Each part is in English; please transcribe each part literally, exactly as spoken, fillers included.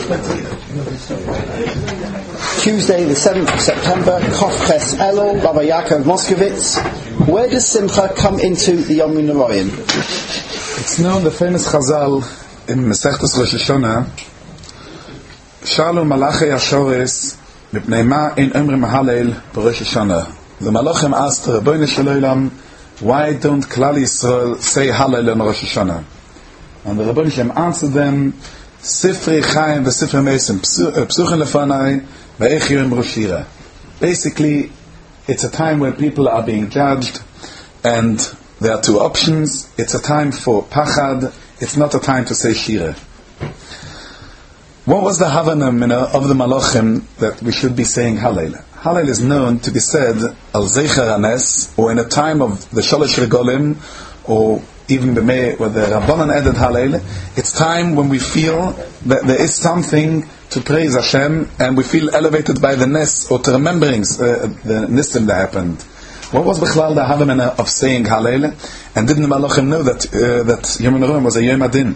Tuesday, the seventh of September, Kof Ches Elul, Rabbi Yaakov Moskowitz. Where does Simcha come into the Yom Noraim? It's known, the famous Chazal in Masechtas Rosh Hashanah, Shalu Malachei Ashores, Mipnei Ma in Omrim Hallel B'Rosh Hashanah. The Malachim asked the Rebbeinu Shel Olam, why don't Klal Yisrael say Hallel on Rosh Hashanah? And the Rebbeinu Shem answered them, Sifrei Chaim v'Sifrei Mesim Psuchen Lefanai v'Eich Yom Rosh Hira. Basically, it's a time when people are being judged, and there are two options. It's a time for Pachad. It's not a time to say Shira. What was the Havanah of the Malachim that we should be saying Hallel? Hallel is known to be said Al Zeicher Hanes, or in a time of the Shalosh Regolim, or even b'mei, where the Rabbanan added Hallel. It's time when we feel that there is something to praise Hashem, and we feel elevated by the Nes, or to remembering uh, the Nisim that happened. What was Bechlal the Havamina of saying Hallel? And didn't the Malachim know that uh, that Yom Noraim was a Yom Adin?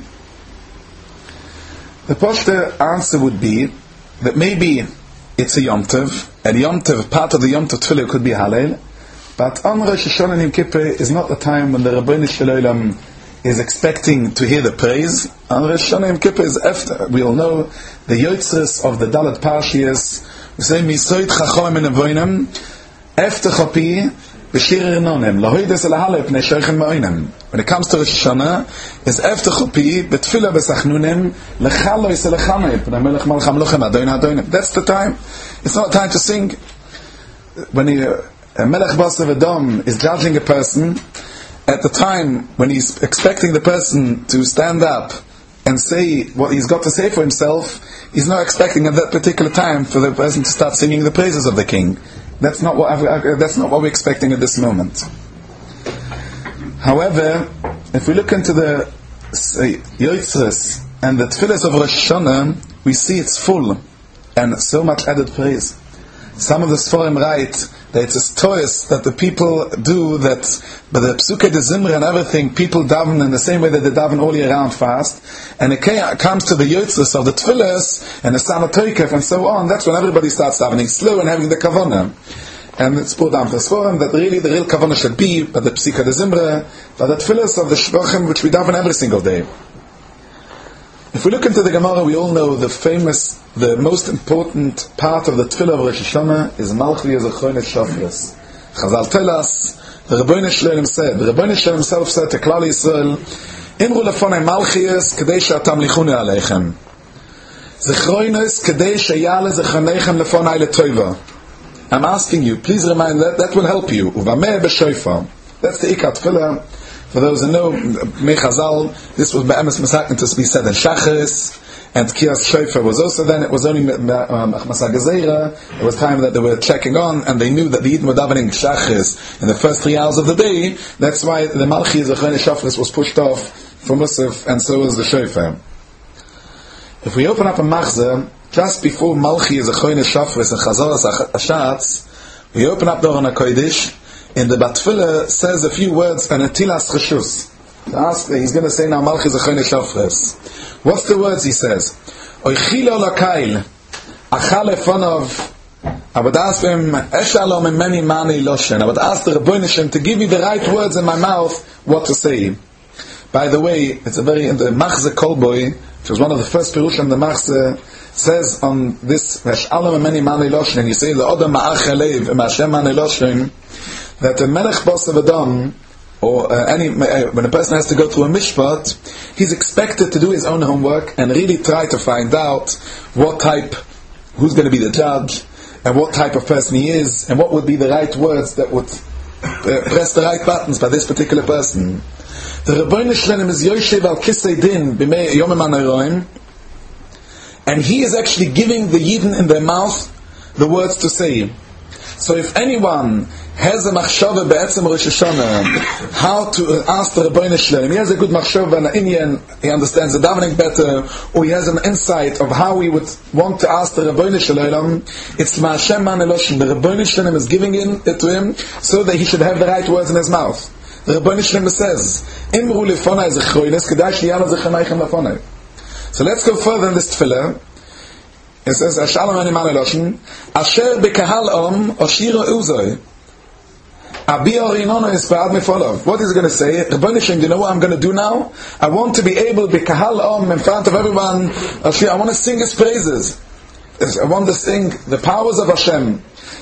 The Poshta answer would be that maybe it's a Yom Tov, and Yom Tov, part of the Yom Tov Tefillah could be Hallel, but on Rosh Hashanah and Yom Kippur is not the time when the Rebbeinu Shel Olam is expecting to hear the praise. On Rosh Hashanah and Yom Kippur is after. We all know the Yotzres of the Dalet Parshiyas. We say, Misoid Chachom and Avoinem, Efter Chopi, B'Shir Renonim, Lahoides Elahale, Pnei Shoichem Ma'oinem. When it comes to Rosh Hashanah, is Efter Chopi, B'Tfilah B'Sachnunim, Lechalo Yiselechame, Pnei Melech Malcham Lochem, Adoin Adoinim. That's the time. It's not time to sing. When he, uh, Melech Basav Edom is judging a person, at the time when he's expecting the person to stand up and say what he's got to say for himself, he's not expecting at that particular time for the person to start singing the praises of the king. That's not what I've, that's not what we're expecting at this moment. However, if we look into the Yotzres and the Tfilas of Rosh Hashanah, we see it's full and so much added praise. Some of the Sforim write that it's a stories that the people do, that by the Psuke de Zimra and everything, people daven in the same way that they daven all year round fast, and it comes to the Yotzres of the Tfilas and the Sama Toikef and so on. That's when everybody starts davening slow and having the Kavanah. And it's put down for Sforim that really the real Kavanah should be by the Psuke de Zimra, by the Tfilas of the Shvachim, which we daven every single day. If we look into the Gemara, we all know the famous, the most important part of the Tefillah of Rosh Hashanah is Malchli Zechonet Shofres. Chazal tell us, the Rebbeinu Shloim said, the Rebbeinu Shloim himself said to Klal Yisrael, Imru lefonei Malchies kedei she'atam lichuni aleichem. Zechones kedei sheyale zechonechem lefonei letoiva. I'm asking you, please remind that, that will help you. Uvameh b'shofar. That's the Ikat Tefillah. For those who know, Mechazal, this was Be'emes Masakin to be said in Shachris, and Kiyas Shofar was also then, it was only Masa Gezeira, it was time that they were checking on, and they knew that the Yidden were davening Shachris in the first three hours of the day. That's why the Malchi Zechone Shofris was pushed off for Musaf, and so was the Shofar. If we open up a Machzah, just before Malchi Zechone Shofris and Chazoras Ashatz, we open up the Aron HaKodesh, in the Batfila says a few words and a tilas cheshus. He's going to say now Malchi Zechone Shofres. What's the words he says? Oichilo lakail achal lefonov. I would ask him eshalom many mani loshen. I would ask the Rebbeinu Shem to give me the right words in my mouth what to say. By the way, it's a very in the Machze Kolboy, which was one of the first Pirushim the Machze, says on this eshalom many mani loshen. And you say the Odom ma'achalev ma'ashem mani loshen. That a Melech Basav Adam, or uh, any uh, when a person has to go through a mishpat, he's expected to do his own homework and really try to find out what type, who's going to be the judge, and what type of person he is, and what would be the right words that would uh, press the right buttons by this particular person. The Rebbeinu Shloim is Yoshev al Kisei Din b'mei Yomim HaNoraim, and he is actually giving the Yidden in their mouth the words to say. So if anyone has a machshava be'etzem Rosh Hashanah, how to ask the Rebbeinu Shloim, he has a good machshava and an Inyan, he understands the davening better, or he has an insight of how he would want to ask the Rebbeinu Shloim, it's Ma'ashem Man Eloshim. The Rebbeinu Shloim is giving it to him so that he should have the right words in his mouth. The Rebbeinu Shloim says, Imru lefonai zechroines, kedai sheyala zechoneichem lefonai. So let's go further in this tefillah. It says, Shalom Animal Eloshin, Asher Bekahal Om, Oshira Uzoi. What is it going to say? Rebbeinu Shem, do you know what I'm going to do now? I want to be able to be kahal om in front of everyone. I want to sing His praises. I want to sing the powers of Hashem.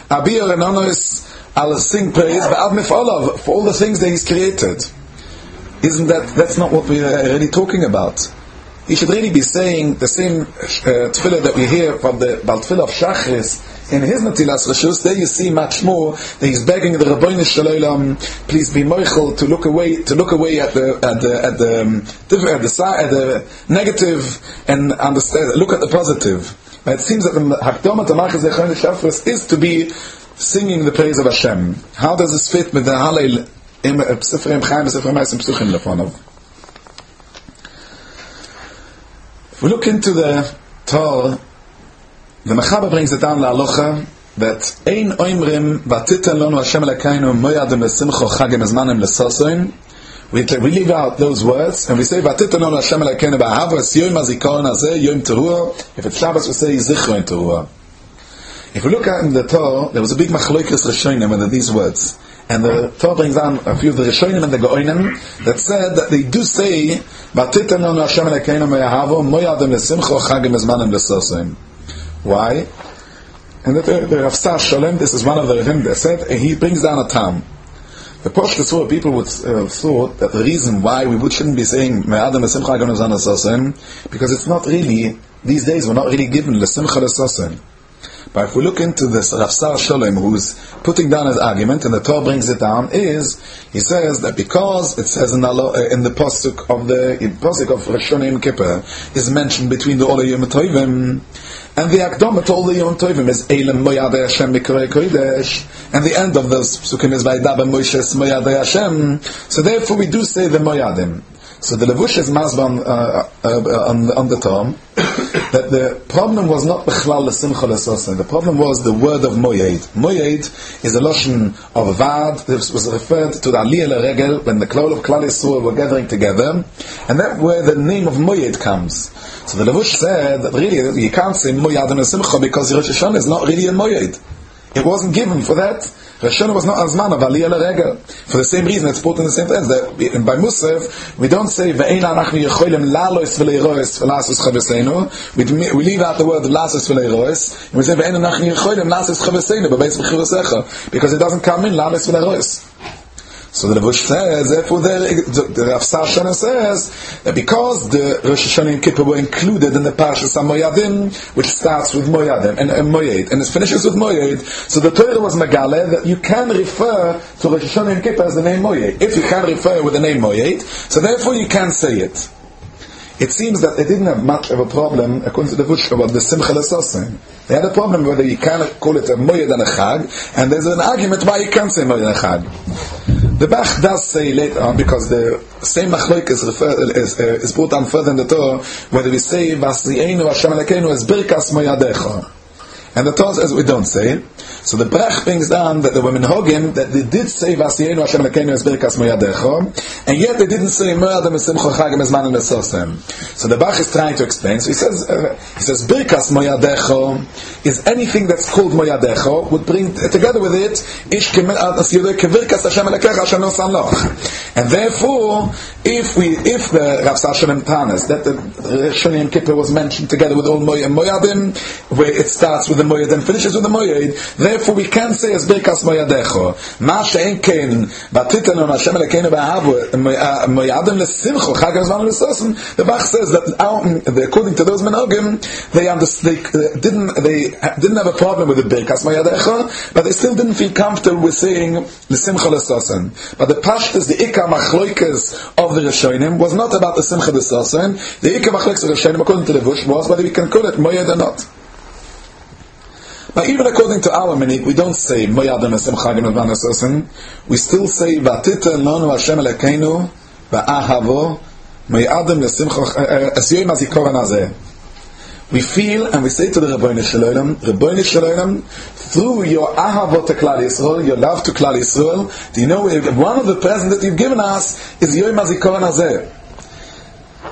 I'll sing praise for all the things that He's created. Isn't that, that's not what we're really talking about. He should really be saying the same uh, tefillah that we hear from the Bal Tefillah of Shachris in his Natilas Rishus. There you see much more that he's begging the Rabbeinu Shalom, please be moichel to look away, to look away at the at the at the um, at the side, at the negative and understand, look at the positive. But it seems that the Hakdomat Amachas Zechon Shachris is to be singing the praise of Hashem. How does this fit with the Hallel im Sefer Chaim Sefer Ma'asim Psuchim Lefonov? We look into the Torah, the Mechaber brings it down la Alocha that Ein Oimrim Vatitan Lonu Hashem Elakainu Moyadim Lesimcho Chagim Ezmanim Lesosoin. We leave out those words and we say Vatitan Lonu Hashem Elakainu Ba'ahavas Yom Hazikaron Hazeh Yom Teruah. If it's Shabbos we say Zichron Teruah. If we look at in the Torah, there was a big Machloikis Rishonim under these words. And the Torah brings down a few of the Rishonim and the Go'onim that said that they do say Vatitan Lonu Hashem Elakainu Moyahavo Moyadim Lesimcho Chagim Ezmanim Lesosoin. Why? And the, the, the Rav Sar Sholem, this is one of the Ravim that said, and he brings down a tam. The Poshta Surah people would uh, thought that the reason why we would, shouldn't be saying Me'adam L'Simcha Gon Ezan L'Sosen, because it's not really, these days we're not really given L'Simcha L'Sosen. But if we look into this Rav Sar Sholem, who's putting down his argument, and the Torah brings it down, is, he says that because it says in the, uh, in the Pasuk of the in Pasuk of Rosh Hashanah Yom Kippur, is mentioned between the Ola Yom Tovim, and the Akdama to all the Yom Tovim is Eilem Moyadei Hashem Mikorei Kodesh, and the end of those Psukim is Vaydaber Moshes Moyadei Hashem. So therefore we do say the Moyadim. So the Levush is Masban uh, uh, on, on the Torah that the problem was not Bechlal L'Simcha L'Sosen. The problem was the word of Moyed. Moyed is a lotion of Vad. This was referred to the Aliyah L'Regel when the Klal of Klal Yisrael were gathering together, and that's where the name of Moyed comes. So the Levush said that really you can't say Moyad and L'Simcha because Rosh Hashanah is not really a Moyed. It wasn't given for that. Rosh Hashanah was not Azman of Aliyah L'Regel. For the same reason, it's put in the same place. That by Musaf, we don't say Ve'eina Anachnu Yecholim Lalois V'leirois V'lasus Chaveseinu. We we leave out the word Lasus V'leirois, and we say Ve'eina Anachnu Yecholim Lasus Chaveseinu B'beis B'chirusecha, because it doesn't come in Lalos V'leirois. So the Levush says, therefore the, the Rav Sar Sholem says that because the Rosh Hashanah and Kippur were included in the Parshas HaMoyadim, which starts with Moyadim and, and Moyed, and it finishes with Moyed, so the Torah was Megale that you can refer to Rosh Hashanah and Kippur as the name Moyed. If you can refer with the name Moyed, so therefore you can say it. It seems that they didn't have much of a problem, according to the Levush, about the Simcha L'Sosen. They had a problem whether you can call it a Moyed and a Chag, and there's an argument why you can't say Moyed and a Chag. The Bach does say later on, because the same Machloik is, is, uh, is brought down further in the Torah, whether we say Vasri'enu Hashem Elokeinu as Birkas Moyadecha. And the Torah says we don't say it. So the Brach brings down that the women Hogim, that they did say Vasri'enu Hashem Elokeinu es Birkas Moyadecha, and yet they didn't say Moyadem es Simcha Chagim es Manim Esosem. So the Bach is trying to explain. So he says, uh, he says Birkas Moyadecha is anything that's called Moyadecha would bring together with it Ish Kevirkas Hashem Elokecha Hashem no Samloch. And therefore, if we, if the Rav Sar Sholem Tanas that the Rosh Hashanah and Kippur was mentioned together with all Moyadim, where it starts with the Moyed and finishes with the Moyed, therefore we can say as Birkas Moyadecho. Ma she'en ken Vatitan Lonu Hashem Elokeinu Ba'ahavu Moyadim L'Simcha Chagim Ezmanim L'Sosen. The Bach says that our, according to those Menogim, they, they didn't they didn't have a problem with the Birkas Moyadecho, but they still didn't feel comfortable with saying L'Simcha L'Sosen. But the Pashtas, the Ikar Machloikas of the Rishonim was not about the Simcha L'Sosen. The Ikar Machloikas of the Rishonim, according to the Levush, was whether we can call it Moyed or not. But even according to our minig, we don't say Moyadim Esem Chagim Ezman Esosen. We still say Vatitan Lonu Hashem Elokeinu Ba'ahavo Moyadim L'Simcha Esyoim Hazikaron Hazeh. We feel and we say to the Rebbeinu Shalom, Rebbeinu Shalom, through your Ahavo to Klal Yisrael, your love to Klal Yisrael, do you know one of the presents that you've given us is Yom Hazikaron Hazeh.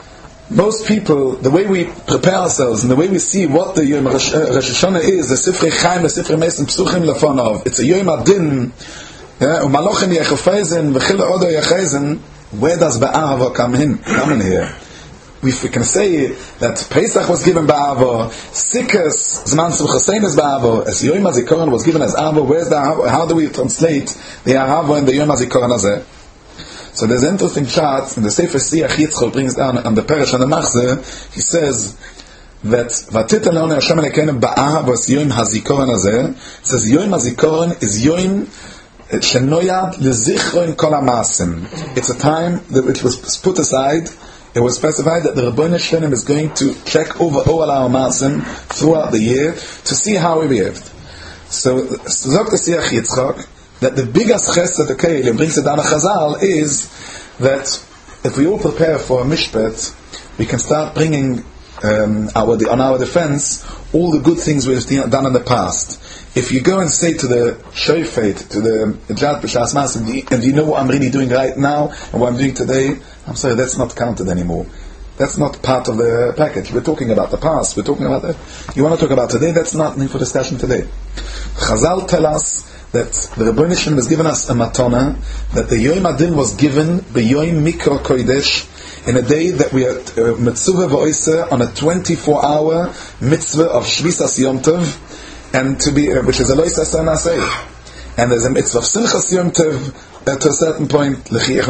most people, the way we prepare ourselves and the way we see what the Yom Rosh, uh, Rosh Hashanah is, the Sifrei Chaim, the Sifrei Mesim, Psuchim Lefonov, it's a Yom Adin, Umalochim Yechofezen, V'chila Odo Yechezen. Where does Ba'ava come in? Come in here. We, we can say that Pesach was given Ba'ava, Sikas, Zman Simchasein is Ba'ava, as Yom HaZikaron was given as Ava. Where's the Ahava? How do we translate the Ahava in the Yom HaZikaron Azeh? So there's an interesting chart in the Sefer Siach Yitzchok brings down on the Perish and the Machzeh. He says that V'atita le'onu Hashem Elokeinu ba'Ahava es Yom HaZikaron Azeh. It says Yom HaZikaron is Yom Shenoyad lezichron kol ha'maasim. It's a time that which was put aside. It was specified that the Rebbeinu Shalom is going to check over all our maasim throughout the year to see how we behaved. So, Zok Siach Yitzchok, that the biggest chesed the Keil brings it down a Chazal is that if we all prepare for a mishpat, we can start bringing um, our on our defense all the good things we've done in the past. If you go and say to the shofet, to the judge b'shas masim, and do you know what I'm really doing right now and what I'm doing today? I'm sorry, that's not counted anymore. That's not part of the package. We're talking about the past. We're talking about that. You want to talk about today? That's not for discussion today. Chazal tell us that the Rebbeinu Shalom has given us a matana, that the Yom Adin was given b'Yom Mikra Kodesh, in a day that we are mitzvah v'oiser on a twenty-four hour mitzvah of Shvisas Yom Tov, and to be, uh, which is a lois aseh naseh, and there's a mitzvah of Simchas Yom Tov uh, to a certain point. So the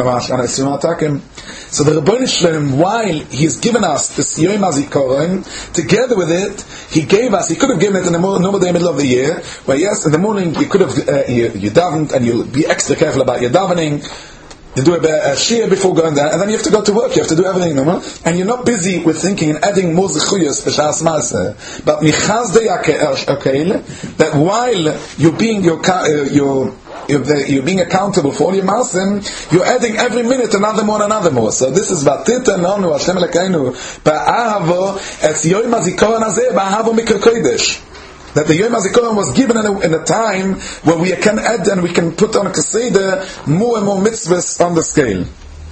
Rebbeinu Shalom, while He's given us this Yom HaZikaron, together with it, He gave us. He could have given it in the normal day, middle of the year, where yes, in the morning you could have uh, you, you davened, and you'll be extra careful about your davening. You do a, a shir before going there, and then you have to go to work. You have to do everything, no? And you're not busy with thinking and adding more zechuyos b'shas maaseh. But michaz deyakel, that while you're being your you're, you're, you're being accountable for all your maasim, you're adding every minute another more and another more. So this is vatita nonu Hashem Elokeinu ba'ahavo et Yom HaZikaron hazeh ba'ahavo mikra kodesh. That the Yom HaZikaron was given in a, in a time where we can add and we can put on a kaseder more and more mitzvahs on the scale.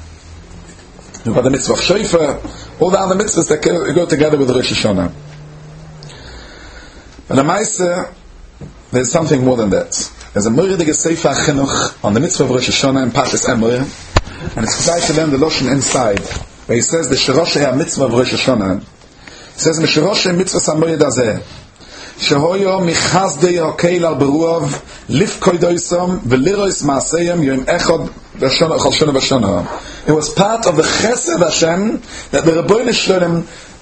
You've got the mitzvah of shofar, all the other mitzvahs that go together with Rosh Hashanah. But Amaisa, there's something more than that. There's a Moridige Sefer Chinuch on the mitzvah of Rosh Hashanah in Pashas Emor, and it's trying to learn the Lashon inside, where he says the Shiroshe mitzvah of Rosh Hashanah. He says Shiroshe mitzvah Samoyed Azeh. Shehoyo michazdei hakeil al beruav lifkoidoisom velirois maaseyim yom echad v'shana chol v'shana. It was part of the chesed Hashem that the Rebbeinu Shalom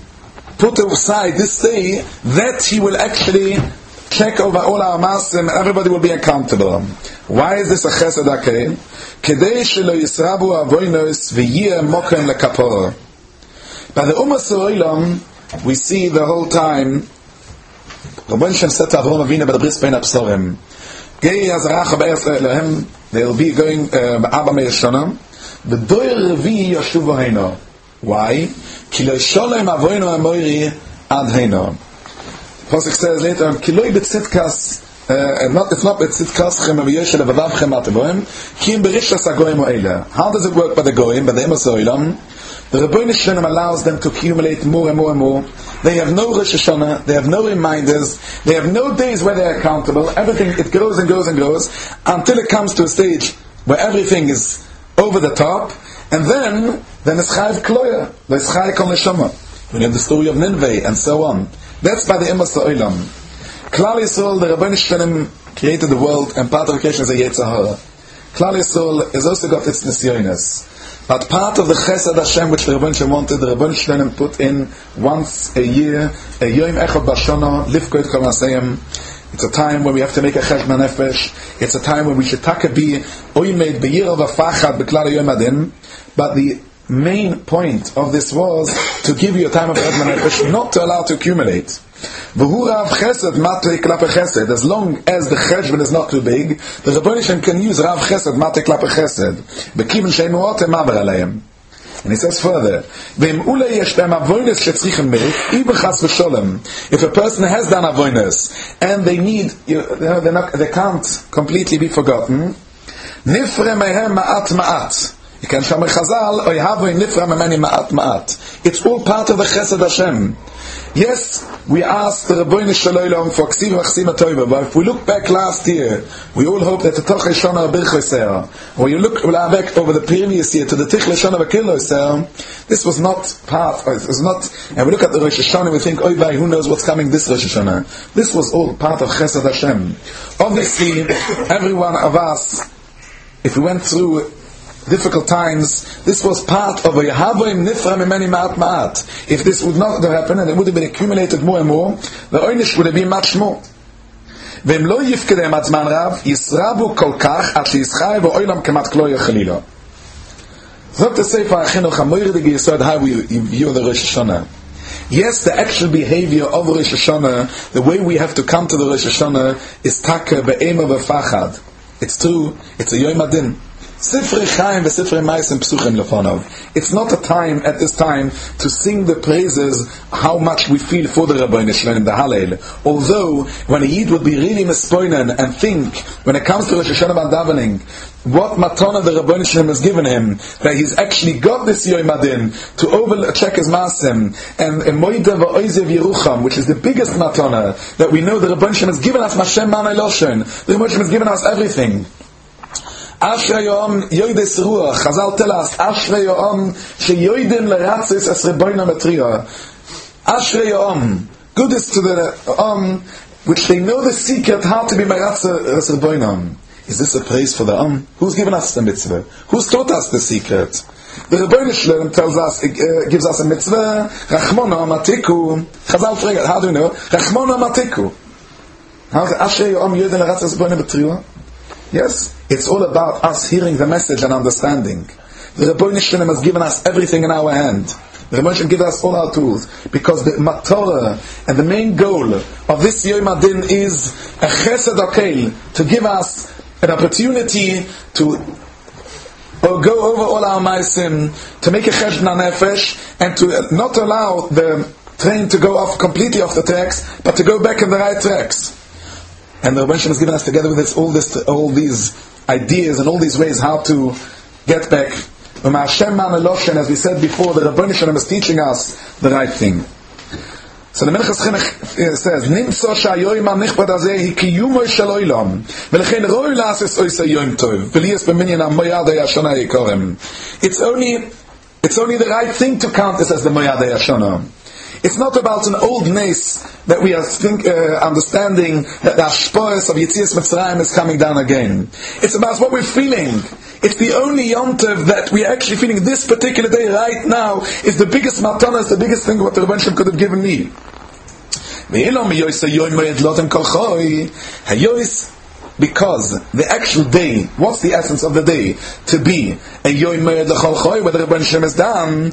put aside this day, that He will actually check over all our maasim and everybody will be accountable. Why is this a chesed hakeil? Kedei shelo yisrabu avoinos v'yeh mokem lekapora. By the Umas Ha'olam, we see the whole time Rabban Shem said to Avraham Avinu by the bris bein absorim, Gei Hazarach B'Eretz Elohem, they'll be going Abba Me'eshana, V'doir Revi Yoshuv Heino. Why? Ki lo Sholem Avoinu Amoiri Ad Heino. Pasuk says later, Ki lo B'tzitkas, not it's not B'tzitkas Chem Aviyoshe Levavavchem Atavoim, Ki Im Berishas Hagoyim O'Eila. How does it work by the Goyim, by the Amos Ha'olam? The Rebbeinu Shalom allows them to accumulate more and more and more. They have no Rosh Hashanah, they have no reminders, they have no days where they're accountable. Everything, it goes and goes and goes, until it comes to a stage where everything is over the top, and then, then it's Chayiv Kloya, there's Chayiv Kol Neshama. We have the story of Nineveh, and so on. That's by the Amos Ha'olam. Klal Yisrael, the Rebbeinu Shalom created the world, and part of the creation is a Yetzer Hara. Klal Yisrael has also got its Nisyonis. But part of the Chesed Hashem which the Rebbeinu Shalom wanted, the Rebbeinu Shalom put in once a year, a Yom Echad B'Shana, Lifkoid Kol Maaseyim. It's a time when we have to make a Cheshbon Nefesh. It's a time when we should taka be Oymed B'Yir V'Fachad B'Klal Yom Adin. But the main point of this was to give you a time of Cheshbon Nefesh, not to allow to accumulate. V'hu Rav Chesed Matei Klape Chesed. As long as the Cheshbon is not too big, the Rebbeinu Shalom can use Rav Chesed Matei Klape Chesed. B'kivin she'enu otem maver aleim. And he says further, if a person has done avoinus and they need, you know, they're not, they can't completely be forgotten, It's all part of the Chesed Hashem. Yes, we asked the Rabbeinu Shalom for Ksiv Machsim Tova, but if we look back last year, we all hope that the Toch Shana Birchoser, when you look back over the previous year to the Tichle Shana Bekilloser, this was not part, it was not, and we look at the Rosh Hashanah and we think, oh, who knows what's coming this Rosh Hashanah. This was all part of Chesed Hashem. Obviously, every one of us, if we went through difficult times, this was part of a Yahavoim Nifra Mimeni Ma'at Ma'at. If this would not have happened and it would have been accumulated more and more, the Oynish would have been much more. V'em lo yifkedem atzman rav, yisrabu kol kach, at shiyischai v'oilam kemat klo yachalilo. Zot the Sefer HaChinuch HaMoirdig Yisod, how we view the Rosh Hashanah. Yes, the actual behavior of Rosh Hashanah, the way we have to come to the Rosh Hashanah, is taka be'ema v'fachad. It's true, it's a Yom Adin. Sifrei Chaim v'Sifrei Ma'asim Psuchim Lefonov. It's not a time at this time to sing the praises how much we feel for the Rabbeinu Shalom, the Hallel. Although when a Yid would be really mispoinen and think, when it comes to Rosh Hashanah and davening, what matana the Rabbeinu Shalom has given him, that he's actually got this Yom Adin to overcheck his Maasim, and Moida v'Oizev Yerucham, which is the biggest matana that we know the Rabbeinu Shalom has given us. Mashem Manay Loshen. The Rabbeinu Shalom has given us everything. Ashrei Yom Yoides Ruach. Chazal tell us, Ashrei Yom Sheyoidin Leratzis Es Rebbeinu Metriya. Ashrei Yom. Good is to the Om, which they know the secret how to be Meratzis Es Rebbeinu. Is this a praise for the Om? Who's given us the mitzvah? Who's taught us the secret? The Rebbeinu Shalom tells us, uh, gives us a mitzvah, Rachmona Matiku. Chazal forget, how do you know? Rachmona Matiku. How's it? Ashrei Yom Yoidin Leratzis Es Rebbeinu Metriya? Yes, it's all about us hearing the message and understanding. The Rebbeinu Shalom has given us everything in our hand. The Rebbeinu Shalom gives us all our tools, because the matorah and the main goal of this Yom Adin is a chesed okel, to give us an opportunity to or go over all our ma'asim, to make a cheshbon nefesh, and to not allow the train to go off completely off the tracks, but to go back in the right tracks. And the Rebbeinu Shalom has given us together with this all this all these ideas and all these ways how to get back. As we said before, the Rebbeinu Shalom is teaching us the right thing. So the Minchas Chinuch says, "Nimtzo shayoyim hanichbad hazeh hikiyumo shel olam, v'lechein roi la'ases oisei yom tov, v'liyas b'minyan hamoyadei hashana yikorem." It's only it's only the right thing to count this as the Moyadei Hashana. It's not about an old nace that we are think, uh, understanding that the Ashpoes of Yetzias Mitzrayim is coming down again. It's about what we're feeling. It's the only Yom Tov that we're actually feeling this particular day right now is the biggest matana, is the biggest thing what the Rebbeinu Shalom could have given me. Because the actual day, what's the essence of the day? To be a Yom Me'ed L'chol Choy, where the Rebbeinu Shalom is done.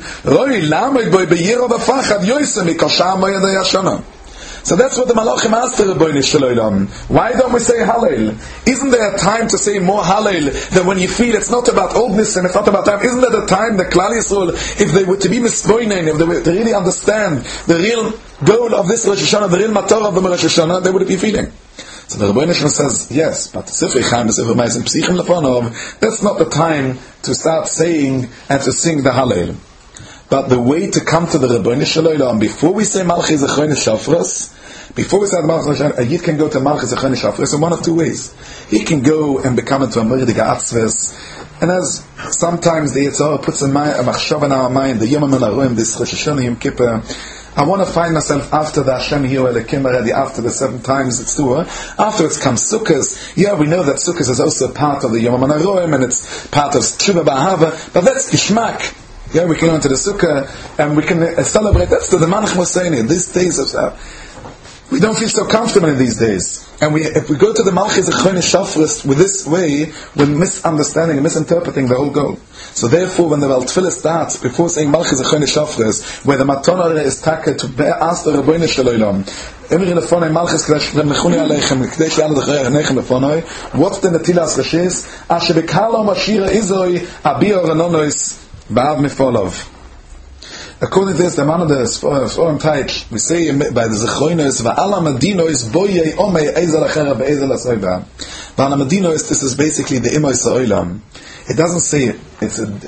So that's what the Malachim asked the Rebbeinu Shalom. Why don't we say Hallel? Isn't there a time to say more Hallel than when you feel it's not about oldness and it's not about time? Isn't there a time the Klal Yisrael, if they were to be mispoinen, if they were to really understand the real goal of this Rosh Hashanah, the real matorah of the Rosh Hashanah, they would be feeling? So the Rebbeinu Shalom says, yes, but Sifrei Chaim, Sifrei Ma'asim Psuchim Lefonov, that's not the time to start saying and to sing the Hallel. But the way to come to the Rebbeinu Shalom, before we say Malchi Zechron Shafras, before we say Malchi Zechron, a Yid can go to Malchi Zechron Shafras in one of two ways. He can go and become into a Murdig Atzves, and as sometimes the Yitzhak puts a machshav in our mind, the Yom HaMelaroim, this Rosh Hashanah Yom Kippur, I want to find myself after the Hashem Hiyu Elokim already, after the seven times it's two. Afterwards comes Sukkot. Yeah, we know that Sukkot is also part of the Yom HaMelaroim, and it's part of Tshuva B'Ahava, but that's Gishmak. Yeah, we can go into the Sukkah, and we can uh, celebrate. That's the Manach Moseni. These days, of, uh, we don't feel so comfortable in these days. And we, if we go to the Malchi Zechron Shafras with this way, we're misunderstanding and misinterpreting the whole goal. So therefore, when the Val Tefillah starts, before saying Malchi Zechron Shafras, where the Matonah is taka to ask the Rebbeinu Shalom, Emri Lefonai Malchis Kadesh Nechuni Aleichem Kadesh Yalad Nechem Lefonai, what's the Netilas Rashis? Asher Bekalo Mashira Izoi Abiyah Ranonois Ba'av Mifolov. According to this, the man of the Sforim Taich, we say by the Zechroinos, Va'ala Medinois Boye Omei Ezel Achera Be'ezel Asoiba. Va'ala Medinois, this is basically the Imois Ha'olam. It doesn't say, it's a,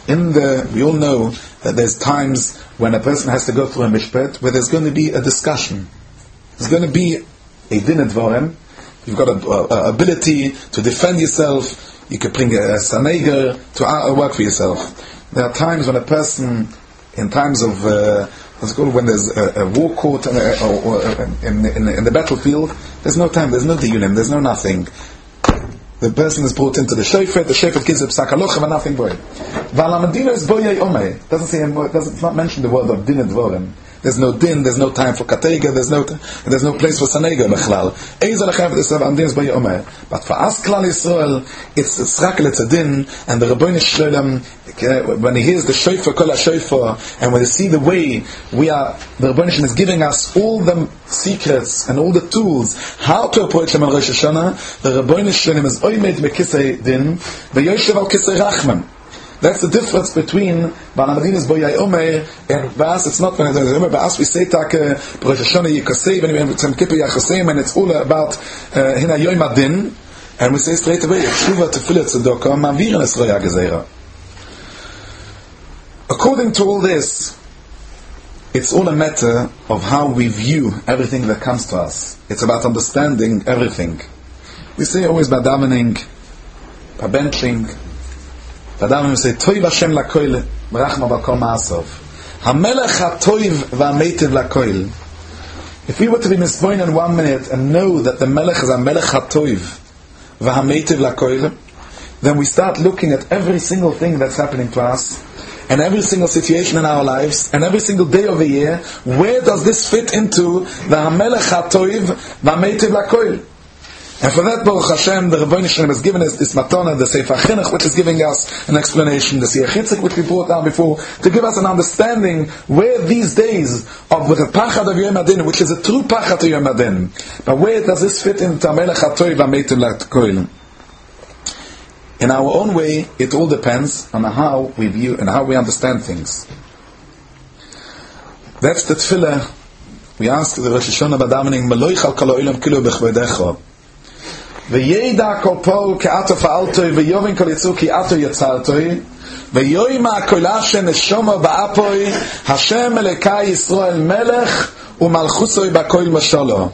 in the, we all know that there's times when a person has to go through a mishpat where there's going to be a discussion. There's going to be a din advarim. You've got a, a ability to defend yourself. You could bring a, a saneger to uh, work for yourself. There are times when a person, in times of uh, what's it called, when there's a, a war court and a, or, or, in, in, in the battlefield, there's no time, there's no diyunim, there's no nothing. The person is brought into the shofet, the shofet gives a psak halacha and nothing boy. Valamadina is boyay omei. Doesn't say, doesn't not mention the word of din advarim. There's no din, there's no time for katega, there's no there's no place for sanega bechlal. Eizal achav this and din is boyay omei. But for us klal Yisrael, it's it's rakel, it's a din, and the Rabbeinu Shalom, when he hears the shofar, kol ha-shofar, and when they see the way we are, the Rabbeinu Shalom is giving us all the secrets and all the tools how to approach him on Rosh Hashanah. The Rabbeinu Shalom is oimed mekisei din, v'yoshev al kisei rachman. That's the difference between Balamadina's Boyai Omer and Ba'as. It's not Balamadina's Omer. Ba'as we say Take Rosh Hashanah Yikosei and it's Yom Kippur Yachosei and it's all about Hina Yom Adin, and we say straight away Shuva Tefillah Tzedakah Mavirin Esraya Gezerah. According to all this, it's all a matter of how we view everything that comes to us. It's about understanding everything. We say always by davening, by benching. Adam say toiv Hashem lakoil rachma b'kol ma'asov hamelech hatoiv v'ameitiv lakoil. If we were to be misboin in one minute and know that the melech is a melech hatoiv v'ameitiv lakoil, then we start looking at every single thing that's happening to us and every single situation in our lives and every single day of the year. Where does this fit into the hamelech hatoiv v'ameitiv lakoil? And for that, Baruch Hashem, the Rebbeinu Shalom has given us this matana, the Sefer Chinuch, which is giving us an explanation, the Siyach Hitzik, which we brought down before, to give us an understanding where these days of the Pachad of Yom Adin, which is a true Pachad of Yom Adin, but where does this fit into Melech HaToiv HaMeitiv LaKoil? In our own way, it all depends on how we view and how we understand things. That's the Tefillah. We ask the Rosh Hashanah b'davening, Meloichal kol ha'olam kilu b'chvodecha. V'yeda kol po ke'ato fa'altoi v'yovin kol yitzu ke'ato yetzartoi v'yoyma kol Hashem neshoma ba'apoi Hashem Elekai Yisrael melech u'malchusoi ba'kol mashalo.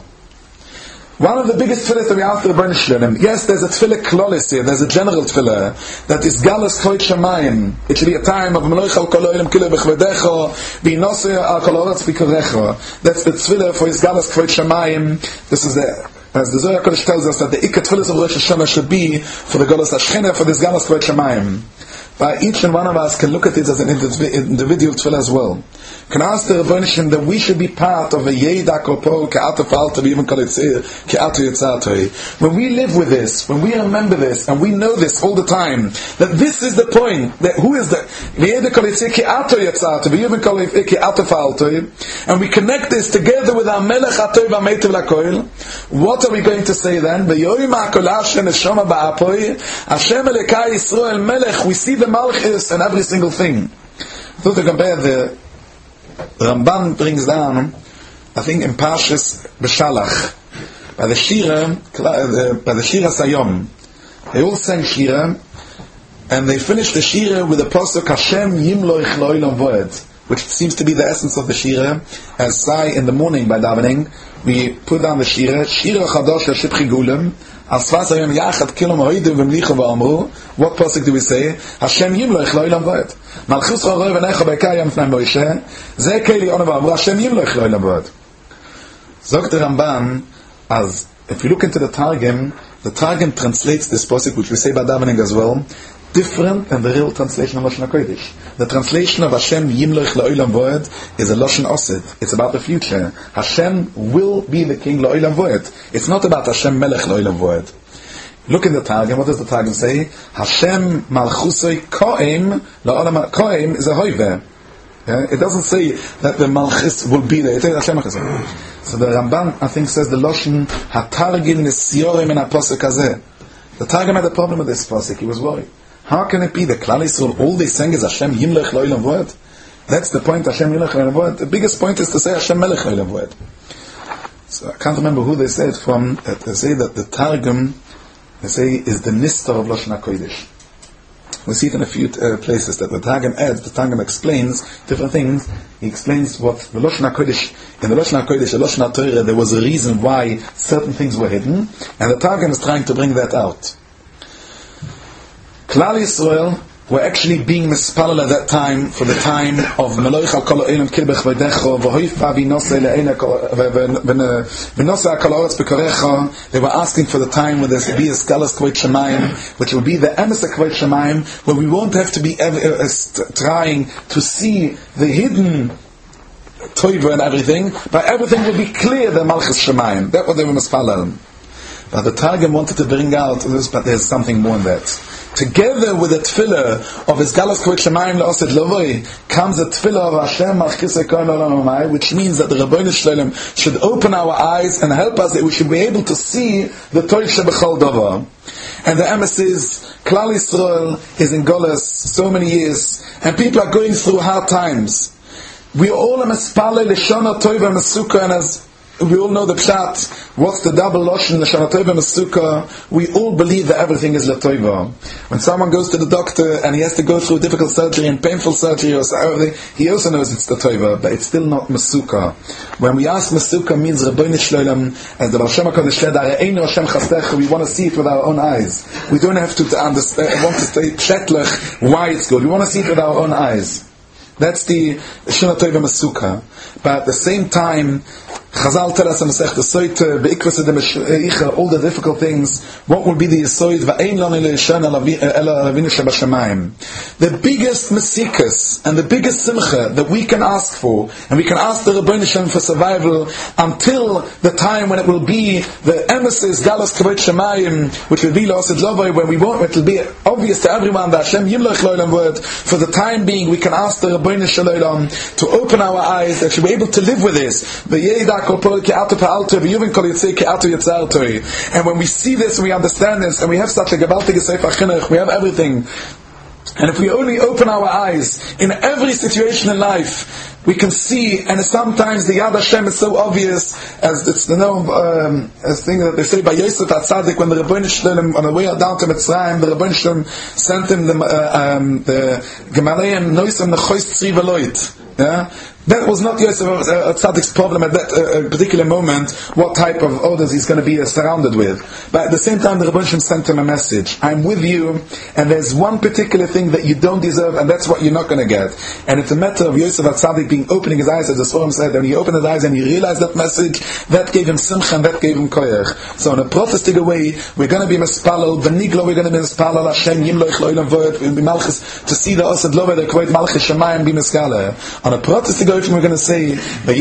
One of the biggest tefillahs that we ask the Rebbeinu Shalom, yes, there's a tefillah klolis here, there's a general tefillah that is galus koit shamayim. It should be a time of meloichal kol ha'olam kilu b'chvodecha v'yinosei al kol ha'oretz b'korecha. That's the tefillah for his galus koit shamayim. This is the As the Zohar Kodesh tells us that the Ikkat Tefillah of Rosh Hashanah should be for the Golos HaShechina, for this Galas Kvod Shamayim. But each and one of us can look at it as an individual tefillah as well. Can ask the Rebbeinu Shalom that we should be part of a Yeda Kopo Ke'ato Fa'alta V'Yivin Kol Ke'ato Yitzatoi. When we live with this, when we remember this, and we know this all the time, that this is the point, that who is the Yeda Kol Ke'ato Yitzatoi V'Yivin Kol Ke'ato Fa'altoi, and we connect this together with our Melech HaToiv HaMeitiv LaKoil, what are we going to say then? V'yoyma kol Hashem neshoma ba'apoi Hashem Elekai Yisrael Melech. We see the Malchus and every single thing. I thought to compare the Ramban brings down, I think in Parshas B'Shalach, by the Shira, by the Shira Sayom, they all sang Shira, and they finished the Shira with the pasuk Hashem Yimloich Lo'ilam Voed, which seems to be the essence of the Shira. As Sai in the morning by davening, we put down the Shira, Shira Chadosh Yashib Chigulem, Asvas Hayom Yachad Kilom Hoidim V'Mlicha V'Amru. What pasuk do we say? Hashem Yimloich Lo'ilam Voed. Malchus Choroi V'Necha Be'kai Yom Fnei Moshe, Ze Keli Ona V'Amru, Hashem Yimloich Lo'ilam Voed. Zog the Ramban, as if you look into the Targum, the Targum translates this pasuk, which we say by davening as well, different than the real translation of Lashon HaKodesh. The translation of Hashem Yimloich Lo'ilam Voed is a Lashon Osid. It's about the future. Hashem will be the king Lo'ilam Voed. It's not about Hashem Melech Lo'ilam Voed. Look in the Targum. What does the Targum say? Hashem Malchusoi Ko'im Lo'olam. Ko'im is a Hoive. Yeah? It doesn't say that the Malchus will be there. It says Hashem Malchus. So the Ramban, I think, says the Lashon Hatargim Nisyorim in HaPosek Hazeh. The Targum had a problem with this pasuk. He was worried. How can it be that Klal Yisrael, all they sang is Hashem Yimloich Lo'ilam Voed? That's the point, Hashem Yimloich Lo'ilam Voed. The biggest point is to say Hashem Melech Lo'ilam Voed. So I can't remember who they said from. Uh, they say that the Targum, they say, is the Nistar of Lashon HaKodesh. We see it in a few uh, places that the Targum adds, the Targum explains different things. He explains what the Lashon HaKodesh, in the Lashon HaKodesh, the Lashon HaTorah, there was a reason why certain things were hidden, and the Targum is trying to bring that out. Klal Yisrael were actually being mispalel at that time for the time of Meloich al kol ha'olam kirbech v'decho v'hoifa v'nosei le'ena v'nosei kol ha'oretz b'korecha. They were asking for the time when there will be a skalas kvod shemayim, which will be the emes kvod shemayim, where we won't have to be ever, uh, st- trying to see the hidden toiva and everything, but everything will be clear, the malchus shemayim. That's what they were mispalel. But the Targum wanted to bring out this, but there's something more than that. Together with the tefillah of his galas kvod shemayim le'osid lovoi comes the tefillah of Hashem malchusei kohen olam hamai, which means that the Rabbeinu Shalom should open our eyes and help us that we should be able to see the toiv shebechol davar. And the emes is Klal Yisrael is in Golas so many years, and people are going through hard times. We all are mispalel l'shana toiva mesukah, and as we all know the pshat, what's the double lashon, the shana toiva mesukah, we all believe that everything is latoiva. When someone goes to the doctor and he has to go through difficult surgery and painful surgery or something, he also knows it's latoiva, but it's still not mesukah. When we ask mesukah means Rabbeinu Shalom, as the Baal Shem HaKadosh said, Are'einu Hashem chastecha, we want to see it with our own eyes. We don't have to, to understand, want to say pshetlech why it's good. We want to see it with our own eyes. That's the shana toiva mesukah. But at the same time, Chazal tell us in Masechta Soita, beikvas edem eicha, all the difficult things. What will be the yisoid? Va'ein lanu le'ishan ela avinu shebashamayim. The biggest mesikas and the biggest simcha that we can ask for, and we can ask the Rebbeinu Shalom for survival until the time when it will be the emesis galas kvod shemayim, which will be losid lovay, when we won't. It will be obvious to everyone that Hashem yimlech lo'olam word. For the time being, we can ask the Rebbeinu Shalom to open our eyes that we be able to live with this. And when we see this, we understand this, and we have such a gewaltige sefer chinuch, we have everything. And if we only open our eyes in every situation in life, we can see, and sometimes the Yad Hashem is so obvious, as it's the known um, as thing that they say by Yosef HaTzadik, when the Rebbeinu Shalom, on the way down to Mitzrayim, the Rebbeinu Shalom sent him the uh, um, the Gemalayim Noisam Nechois Tzri Veloit. Yeah? That was not Yosef HaTzadik's problem at that uh, particular moment, what type of orders he's going to be uh, surrounded with. But at the same time, the Rebbeinu Shalom sent him a message. I'm with you, and there's one particular thing that you don't deserve, and that's what you're not going to get. And it's a matter of Yosef HaTzadik being opening his eyes, as the Sforim said, and he opened his eyes and he realized that message, that gave him simcha and that gave him koyach. So in a prophetic way, we're going to be mispalel, beniglo, we're going to be mispalel, Hashem yimloich lo'ilam vod, we'll be malchus, to see the osad loveh, the kvod malchus shemayim, be miskale. On a prophetic way, we're going to say, in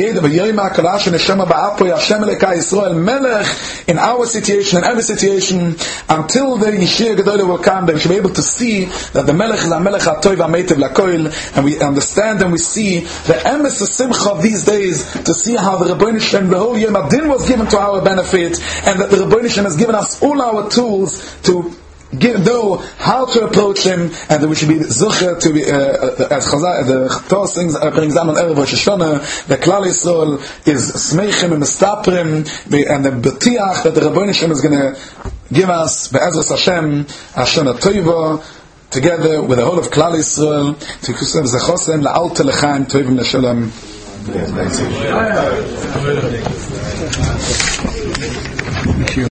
our situation, in every situation, until the Yeshua Gedolah will come, that we should be able to see that the Melech is a Melech HaTov HaMeitiv L'Koil, and we understand and we see the emes simcha of these days, to see how the Rebbeinu Shalom, the whole Yom Adin was given to our benefit, and that the Rebbeinu Shalom has given us all our tools to Give, know how to approach him, and that we should be zucher to be, uh, as Chazal, the Torah sings, uh, brings down on Erev Rosh Hashanah, the Klal Yisrael is smeichim and mestaprim, and the betiach that the Rebbeinu Shalom is going to give us, be'ezras Hashem, Hashanah Toiva, together with the whole of Klal Yisrael, to kusem zechosem, la'al telechaim, toivim l'shalom. Thank you.